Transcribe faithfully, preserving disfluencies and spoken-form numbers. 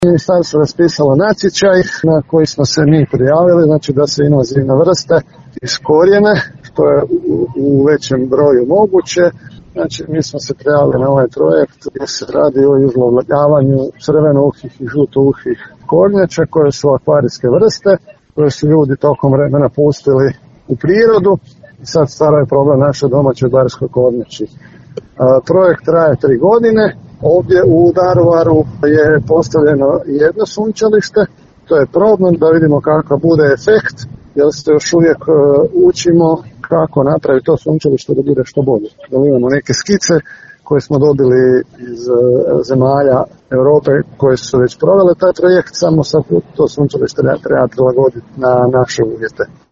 Ministarstvo raspisalo natječaj na koji smo se mi prijavili, znači da se invazivne vrste iskorijene, što je u, u većem broju moguće. Znači, mi smo se prijavili na ovaj projekt gdje se radi o izlovljavanju crvenouhih i žutouhih kornjača koje su akvarijske vrste, koje su ljudi tokom vremena pustili u prirodu i sad stvaraju problem naše domaće barskoj kornjači. Projekt traje tri godine. Ovdje u Daruvaru je postavljeno jedno sunčalište, to je probno da vidimo kakav bude efekt, jer se još uvijek učimo kako napraviti to sunčalište da bude što bolje. Da imamo neke skice koje smo dobili iz zemalja Europe koje su već provele taj projekt, samo sad to sunčalište treba prilagoditi na naše uvjete.